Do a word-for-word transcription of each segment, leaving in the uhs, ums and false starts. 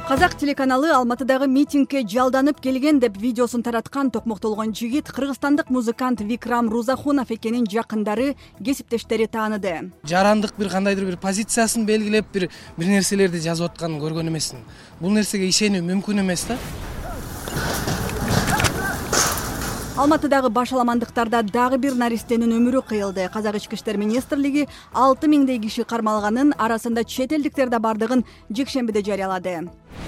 Казак телеканалы Алматыдагы митингге жалданып келген деп видеосын тараткан токмоктолгон жигит кыргызстандык музыкант Викрам Рузахунов экенин жакындары, кесиптештери тааныды. Жарандык бир кандайдыр бир позициясын белгилеп бир бир нерселерди жазып атканын көргөн эмесмин. Бул нерсеге ишенүү мүмкүн эмес да. Алматыдагы башаламандыктарда дагы бир наристенин өмүрү кыйылды. Казак ички иштер министрлиги алты миңдей киши кармалганын, арасында чет элдиктер да бардыгын жекшембиде жарыялады.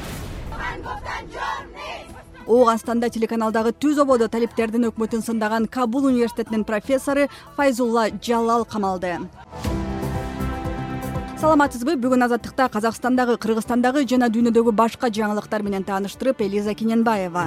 Ооганстанда телеканалдагы түз ободо талиптердин өкмөтүн сындаган Кабул университетинин профессору Файзулла Жалал камалды. Саламатсызбы? Бүгүн Азаттыкта Казакстандагы, Кыргызстандагы жана дүйнөдөгү башка жаңылыктар менен тааныштырып, Элиза Киненбаева.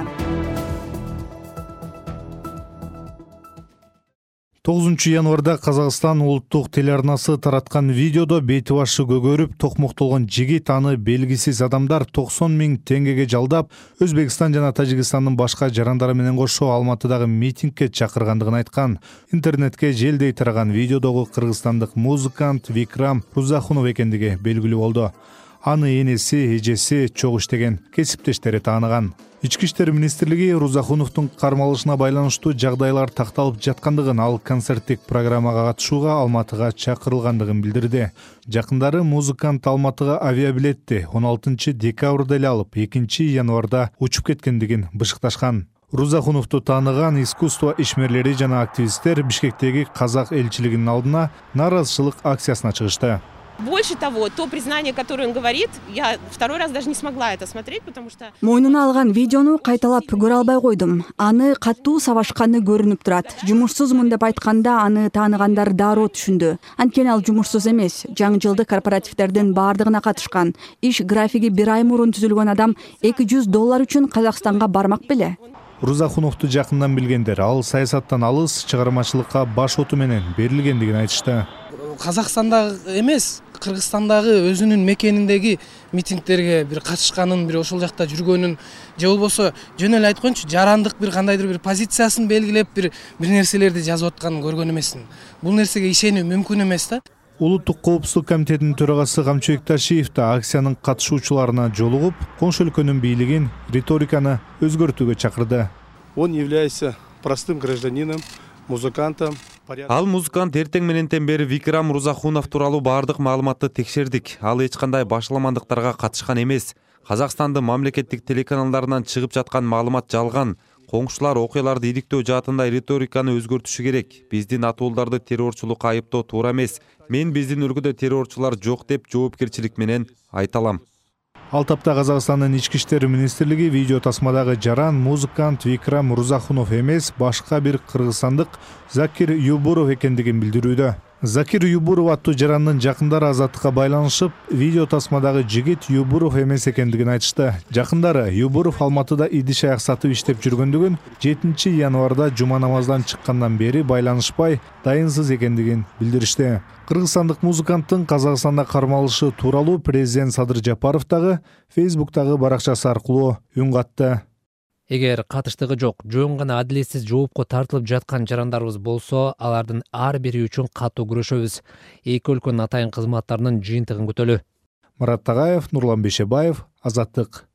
тогузунчу январда Казакстан улуттук телеарнасы тараткан видеодо бети башы көгөрүп, токмоктолгон жигит аны белгисиз адамдар токсон миң теңгеге жалдап, Өзбекстан жана Тажикстандын башка жарандары менен кошо Алматыдагы митингге чакыргандыгын айткан. Интернетке желдей тараган видеодогу кыргызстандык музыкант Викрам Рузахунов экендиги белгилүү болду. Аны энеси, эжеси чогуу иштеген, кесиптештери тааныган. Ички иштер министрлиги Рузахуновдун кармалышына байланыштуу жагдайлар такталып жаткандыгын, ал концерттик программага катышууга Алматыга чакырылгандыгын билдирди. Жакындары музыкант Алматыга авиабилетти он алтынчы декабрда эле алып, экинчи январда учуп кеткендигин бышыкташкан. Рузахуновду тааныган искусство ишмерлери жана активисттер Бишкектеги казак элчилигинин алдына нааразычылык акциясына чыгышты. Больше того, то признание, которое он говорит, я второй раз даже не смогла это смотреть, потому что... Мойнуна алган видеону кайталап көрө албай койдум. Аны катуу сабашканы көрүнүп турат. Жумушсузмун деп айтканда аны тааныгандар дароо түшүндү. Анткени ал жумушсуз эмес. Жаңы жылдык корпоративдердин баардыгына катышкан. Иш графиги бир ай мурун түзүлгөн адам эки жүз доллар үчүн Казакстанга бармак беле. Рузахуновду жакындан билгендер ал саясаттан алыс, чыгармачылыкка баш оту менен берилгендигин айтышты. Казакстанда эмес, Кыргызстандагы өзүнүн мекениндеги митингдерге бир катышканын, бир ошол жакта жүргөнүн, же болбосо жөн эле айткончу, жарандык бир кандайдыр бир позициясын белгилеп бир бир нерселерди жазып атканын көргөн эмесмин. Бул нерсеге ишенүү мүмкүн эмес да. Улуттук коопсуздук комитетинин төрагасы Камчыбек Ташиев да акциянын катышуучуларына жолугуп, коңшу өлкөнүн бийлигин, риториканы өзгөртүүгө чакырды. Он является простым гражданином, музыкантом. Ал музыкант эртең мененден бери Викрам Рузахунов тууралуу баардык маалыматты текшердик. Ал эч кандай башаламандыктарга катышкан эмес. Казакстандын мамлекеттик телеканалдарынан чыгып жаткан маалымат жалган. Коңшулар окуяларды иликтөө жаатында риториканы өзгөртүшү керек. Биздин атууларды террорчулукка айыптоо туура эмес. Мен биздин өлкөдө террорчулар жок деп жоопкерчилик менен айта алам. Ал тапта Казакстандын ички иштер министрлиги видео тасмадагы жаран музыкант Викрам Рузахунов эмес, башка бир кыргызстандык Закир Юбуров экендигин билдирүүдө. Закир Юбуров аттуу жарандын жакындары Азаттыкка байланышып, видео тасмадагы жигит Юбуров эмес экендигин айтышты. Жакындары Юбуров Алматыда идиш аяк сатып иштеп жүргөндүгүн, жетинчи январда жума намаздан чыккандан бери байланышпай, дайынсыз экендигин билдиришти. Кыргызстандык музыканттын Казакстанда кармалышы тууралуу президент Садыр Жапаров дагы Фейсбуктагы баракчасы аркылуу үн катты. Эгер катыштыгы жок, жөн гана адилетсиз жоопко тартылып жаткан жарандарыбыз болсо, алардын ар бири үчүн катуу күрөшөбүз. Эки өлкөнүн атайын кызматтарынын жыйынтыгын күтөлү. Марат Тагаев, Нурлан Бейшебаев, Азаттык.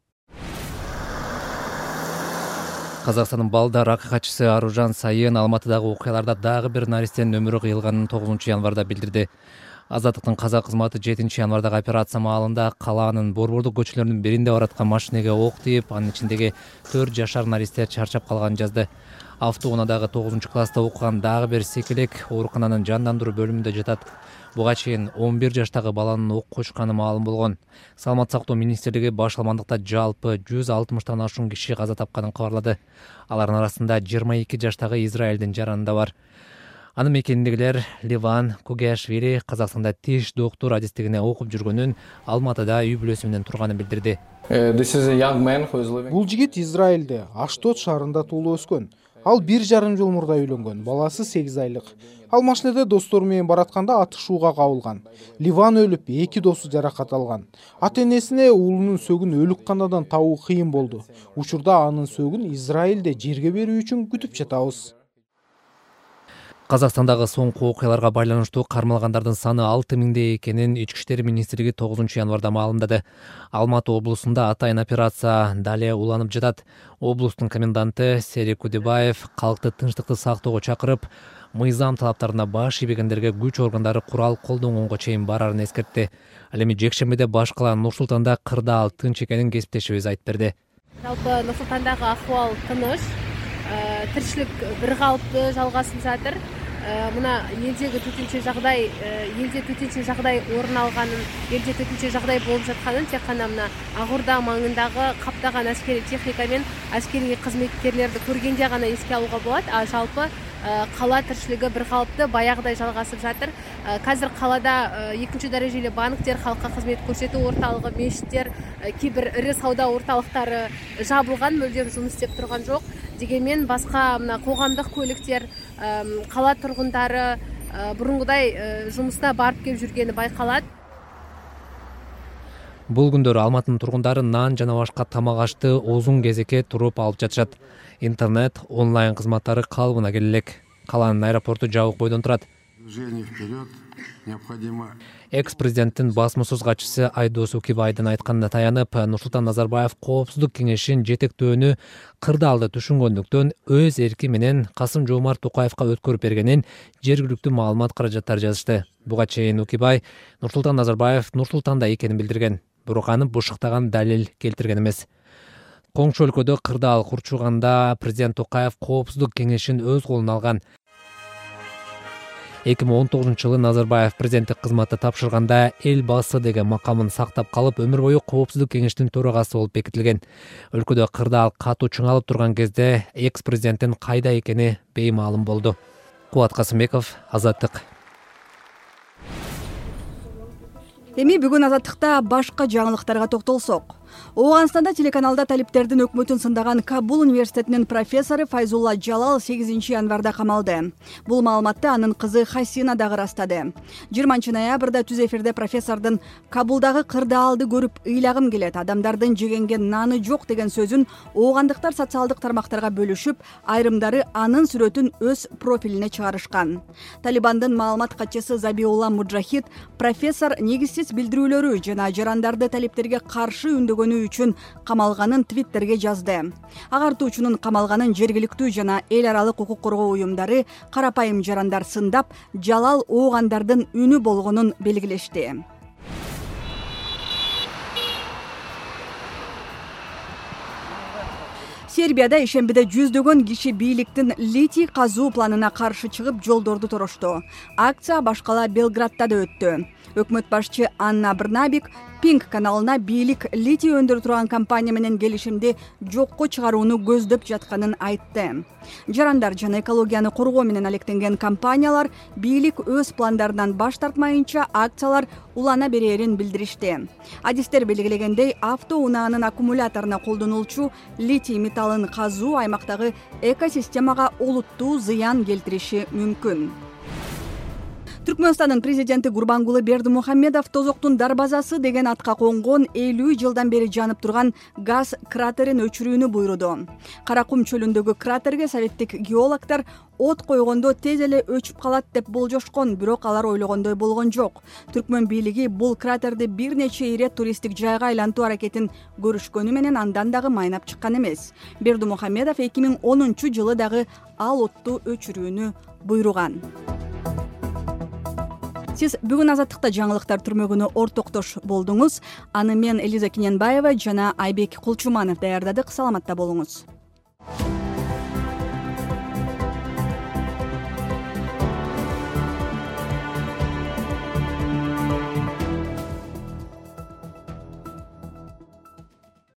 Казакстандын балдар акыйкатчысы Аружан Сайын Алматыдагы окуяларда дагы бир наристенин өмүрү кыйылганын тогузунчу январда билдирди. Азаттыктын казак кызматы жетинчи январдагы операция маалында калаанын борбордук көчөлөрүнүн биринде бараткан машинеге ок тийип, анын ичиндеги төрт жашар наристе чарчап калганын жазды. Автоунаадагы тогузунчу класста окуган дагы бир секилек оорукананын жандандыруу бөлүмүндө жатат. Буга чейин он бир жаштагы баланын ок кочканы маалым болгон. Саламаттык сактоо министрлиги башаламандыкта жалпы жүз алтымыштан ашуун киши каза тапканын кабарлады. Алардын арасында жыйырма эки жаштагы Израилдин жараны да бар. Анын мекеніндегілер Ливан Кугиашвили Казакстанда тиш доктор адистигине окуп жүргөнүн, Алматыда үй бүлөсү менен турганын билдирди. Бул жигит Израилде, Аштот шаарында туулуп өскөн. Ал бир жарым жыл мурда үйлөнгөн, баласы сегиз айлык. Ал машинеде достору менен баратканда атышууга кабылган. Ливан өлүп, эки досу жаракат алган. Ата энесине уулунун сөгүн өлүк канадан табуу кыйын болду. Учурда анын сөгүн Израилде жерге берүү үчүн күтүп жатабыз. Казакстандагы соңку окуяларга байланыштуу кармалгандардын саны алты миңдей экенин Ички иштер министрлиги тогузунчу январда маалымдады. Алматы облусунда атайын операция дале уланып жатат. Облустун коменданты Серик Кудебаев калкты тынчтыкты сактоого чакырып, мыйзам талаптарына баш ийбегендерге күч органдары курал колдонгонго чейин барарын эскертти. Ал эми жекшембиде баш кала Нур-Султанда кырдаал тынч экенин кесиптешибиз айтып берди. Жалпы Нур-Султандагы ахуал тыныч, тиричилик бир калыптуу жалгасып жатыр. Мына элдеги төтөнчө жагдай, элде төтөнчө жагдай орун алганын, элде төтөнчө жагдай болуп жатканын тек гана мына Ак Орда маңындагы каптаган аскери техника менен аскери кызметкерлерди көргенде гана эске алууга болот. А жалпы кала тиричилиги бир калыптуу баягыдай жалгасып жатыр. Казыр калада экинчи дарежелүү банктер, халкка кызмет көрсөтүү орталыгы, мечиттер, кээ бир ири сауда орталыктары жабылган, мүлдем жумуш иштеп турган жок. Дегенмен башка мына коомдук көлүктөр, кала тургундары бурунгудай жумуста барып келип жүргени байкалат. Бул күндөрү Алматынын тургундары нан жана башка тамак ашты узун кезекке туруп алып жатышат. Интернет, онлайн кызматтары калыбына келе элек. Каланын аэропорту жабык бойдон турат. Экс-президенттин басмасөз катчысы Айдос Укибайдын айтканына таянып, Нурсултан Назарбаев Коопсуздук кеңешин жетектөөнү кырдаалды түшүнгөндүктөн өз эрки менен Касым-Жомарт Токаевка өткөрүп бергенин жергиликтүү маалымат каражаттары жазышты. Буга чейин Укибай Нурсултан Назарбаев Нур-Султанда экенин билдирген, бирок аны бушуктаган далил келтирген эмес. Коңшу өлкөдө кырдаал курчуганда президент Токаев Коопсуздук кеңешин өз колуна алган. эки миң он тогузунчу жылы Назарбаев президенттик кызматты тапшырганда эл басы деген макамын сактап калып, өмүр бою Коопсуздук кеңештин төрагасы болуп бекитилген. Өлкөдө кырдаал катуу чыңалып турган кезде экс-президенттин кайда экени беймаалым болду. Кубат Касымбеков, Азаттык. Эми бүгүн Азаттыкта башка жаңылыктарга токтолсок. Ооганстанда телеканалда талиптердин өкмөтүн сындаган Кабул университетинин профессору Файзулла Жалал сегизинчи январда камалды. Бул маалыматты анын кызы Хасина дагы ырастады. жыйырманчы ноябрда түз эфирде профессордун Кабулдагы кырдаалды көрүп ыйлагым келет, адамдардын жегенге наны жок деген сөзүн оогандыктар социалдык тармактарга бөлүшүп, айрымдары анын сүрөтүн өз профилине чыгарышкан. Талибандын маалымат катчысы Забиулла Муджахид профессор негизсиз билдирүүлөрү жана жарандарды талиптерге каршы үндөгөнү үчүн камалганын твиттерге жазды. Агартуучунун камалганын жергиликтүү жана эл аралык укук коргоо уюмдары карапайым жарандар сындап, Жалал оогандардын үнү болгонун белгилешти. Сербияда ишембиде жүздөгөн киши бийликтин литий казуу планына каршы чыгып жолдорду торошту. Акция башкала Белградда да өттү. Өкмөт башчы Анна Брнабик Пинк каналына бийлик литий өндүрүп турган компания менен келишимди жокко чыгарууну көздөп жатканын айтты. Жарандар жана экологияны коргоо менен алектенген компаниялар бийлик өз пландарынан баш тартмайынча акциялар улана берерин билдиришти. Адистер белгилегендей, автоунаанын аккумуляторуна колдонулчу литий металлын казуу аймактагы экосистемага олуттуу зыян келтириши мүмкүн. Түркмөнстандын президенти Гурбангулы Бердимухамедов Тозоктун дарбазасы деген атка конгон элүү жылдан бери жанып турган газ кратерин өчүрүүнү буйруду. Каракум чөлүндөгү кратерге советтик геологдор от койгондо тез эле өчүп калат деп болжошкон, бирок алар ойлогондой болгон жок. Түркмөн бийлиги бул кратерди бир нече ирет туристтик жайга айлантуу аракетин көрүшкөнү менен андан дагы майнап чыккан эмес. Бердимухамедов эки миң онунчу жылы дагы ал отту өчүрүүнү буйруган. Сиз бүгүн Азаттыкта жаңылыктар түрмөгүнө ортоктош болдуңуз. Аны мен Элиза Кененбаева жана Айбек Кулчуманов даярдадык. Саламатта болуңуз.